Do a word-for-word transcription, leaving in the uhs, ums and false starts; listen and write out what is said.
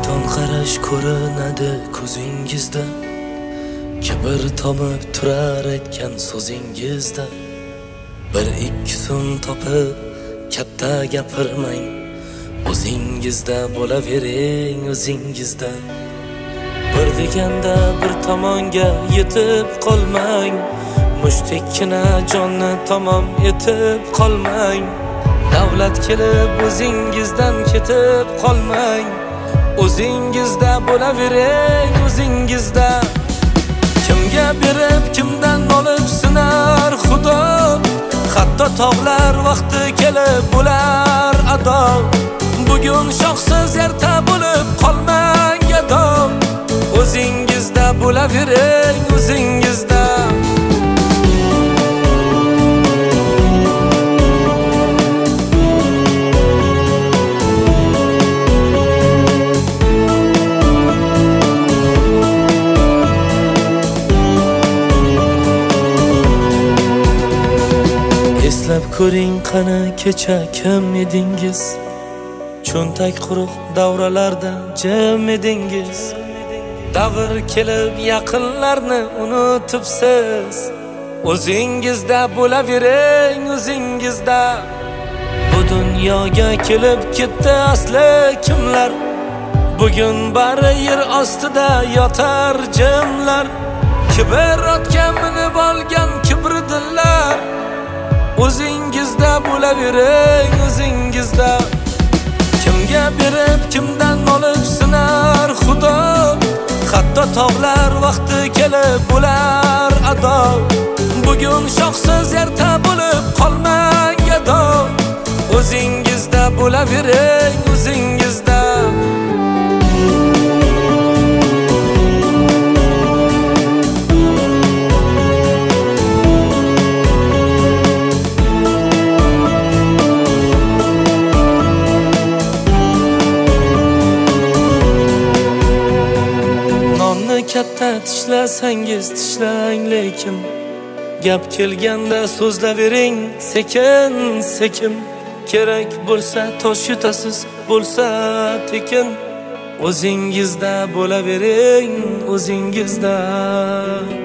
Shayton qarash ko'rinadi ko'zingizda, kibr tomib turar aytgan so'zingizda. Bir ikki so'm topib katta gapirmang, o'zingizda bo'lavering o'zingizda. Bir deganda bir tomonga yetib qolmang, mushtikkina jonni tamom etib qolmang. Davlat kelib o'zingizdan ketib qolmang, o'zingizda bo'lavering o'zingizda. Kimga berib kimdan olib sinar Xudo, hatto tog'lar vaqti kelib bo'lar ado. Bugun shoxsiz erta bo'lib qolmang gado, o'zingizda bo'lavering o'zingizda. Eslab ko'ring qani kecha kim edingiz, cho'ntak quruq davralarda jim edingiz. Davr kelib yaqinlarni unutibsiz, o'zingizda bo'lavering o'zingizda. Bu dunyoga kelib ketdi asli kimlar, bugun bari yer ostida yotar jimlar. Kibr otga minib olgan kibrdillar, o'zingizda bo'lavering o'zingizda. Kimga berib kimdan olib sinar Xudo, hatto tog'lar vaqti kelib bo'lar ado. Bugun shoxsiz erta bo'lib qolmang gado, o'zingizda bo'lavering o'zingizda. Katta tishlasangiz tishlang, lekin gap kelganda so'zlavering sekin sekin. Kerak bo'lsa tosh yutasiz, bo'lsa tekin, o'zingizda bo'lavering o'zingizda.